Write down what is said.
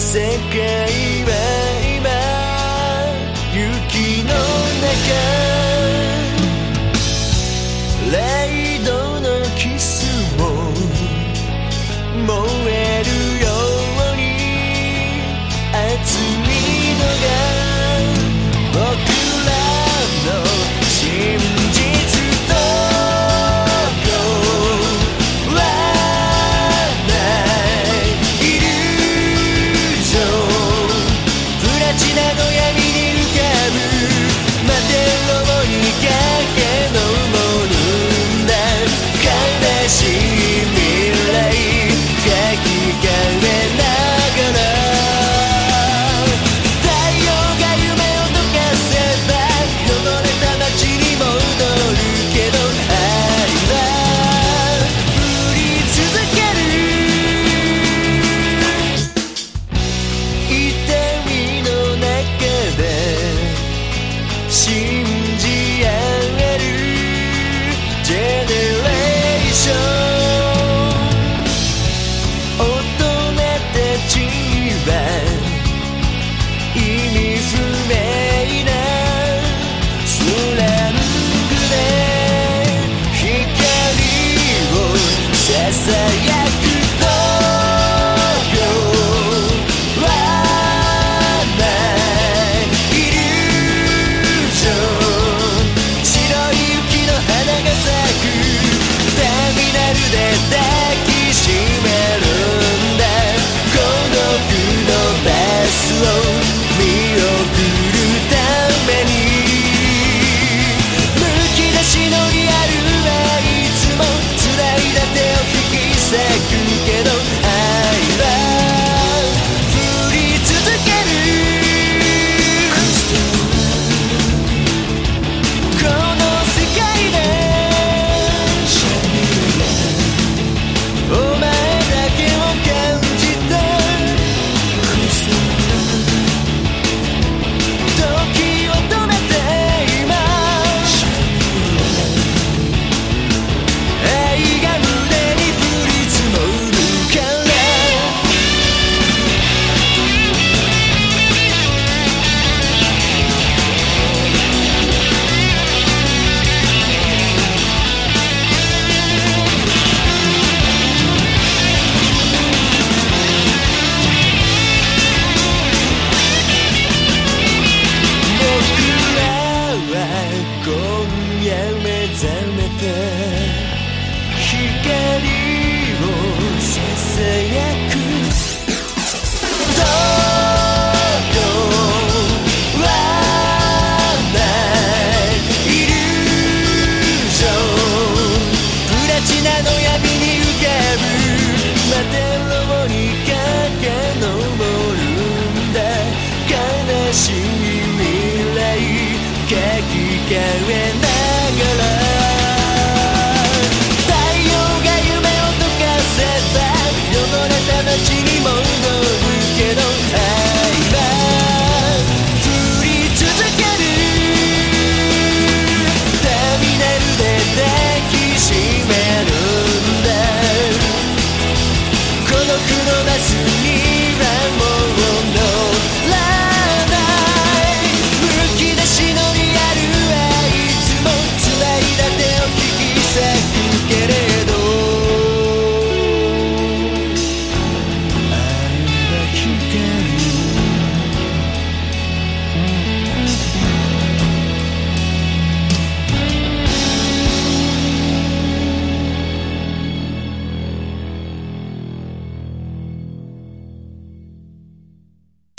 世界は今雪の中、0度のキスも燃えるように熱いのが僕らの真実とはないイリュージョン、プラチナの闇に浮かぶ摩天楼に駆け上るんだ、悲しい未来書き換えながら、太陽が夢を溶かせば汚れた街に戻るけど、愛は降り続ける。痛みの中で信じ合えるジェネレーション、大人たちは意味不明なスラングで光をささやくとはないイリュージョン、白い雪の花が咲くターミナルで抱きしめるんだ、孤独のバスを見送るために、むき出しのリアルはいつも辛いだ手を引き裂くけど、愛は降り続ける。この世界でお前だけを感じた時を止めて今、愛が胸に降り積もるから、僕らは今夜目覚めて光をささやく東京はないイリュージョン、プラチナの闇に浮かぶ摩天楼に駆け上るんだ、悲しい未来書き換えながら、太陽が夢を溶かせば汚れた街に戻るけど、愛は降り続ける。ターミナルで抱きしめるんだ、孤独のバスにはもう乗らない、むき出しのリアルはいつも繋いだ手を引き裂く